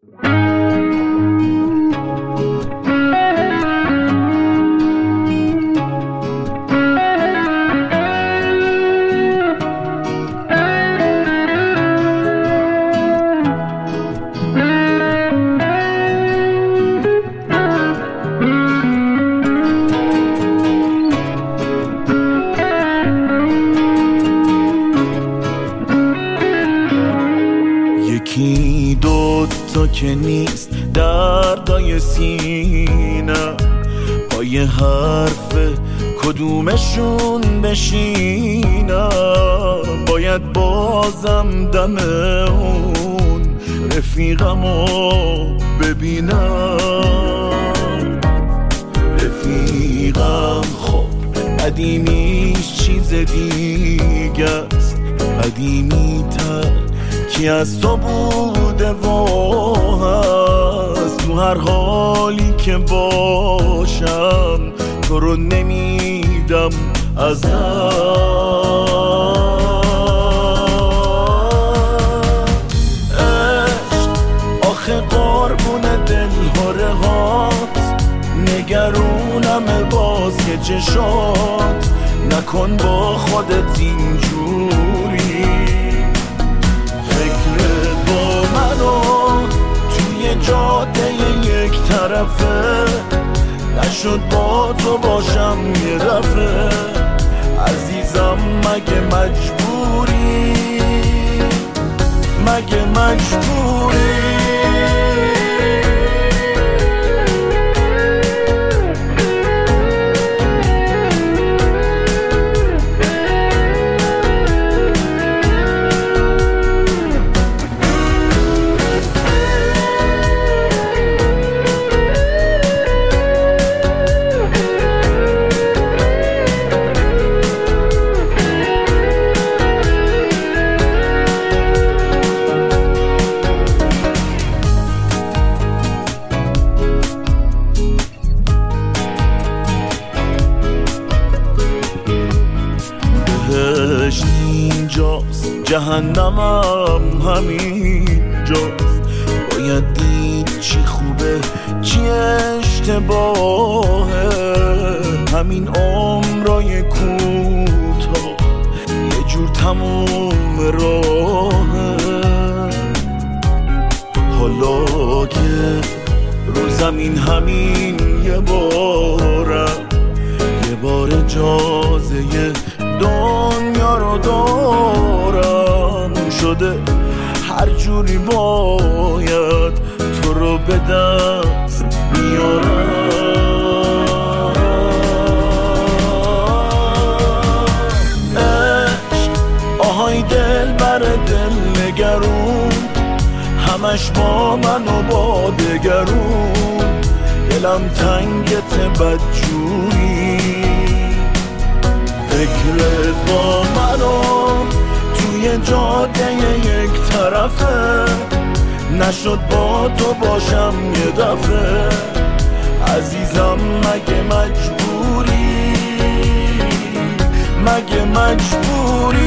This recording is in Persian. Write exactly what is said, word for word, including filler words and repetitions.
یکی دوتا که نیست دردای سینه، پای حرف کدومشون بشینم؟ باید بازم دم اون رفیقمو ببینم. رفیقم خب قدیمیش چیز دیگه است، قدیمی تر کی از تو بوده و هست. تو هر حالی که باشم تو رو نمیدم از عشق. آخه قربون دلهره هات، نگرونم باز که چشات. نکن با خودت اینجوری، فکرت با منو توی جاده یک طرفه. نشد با تو باشم یه دفعه، عزیزم مگه مجبوری، مگه مجبوری؟ اینجاست، جهنمم همینجاست. باید دید چی خوبه چی اشتباهه. همین عمرای کوتاه یه جور تموم راهه. حالا که رو زمین همین یه بارم، یه بار اجازه دنیا رو دارم شده، هر جوری باید تو رو به دست میارم. عشق آهای دل بر دل نگرون، همش با من و با دگرون. دلم تنگت بدجوری، فکرت با منو توی جاده یک طرفه. نشد با تو باشم یه دفعه، عزیزم مگه مجبوری، مگه مجبوری؟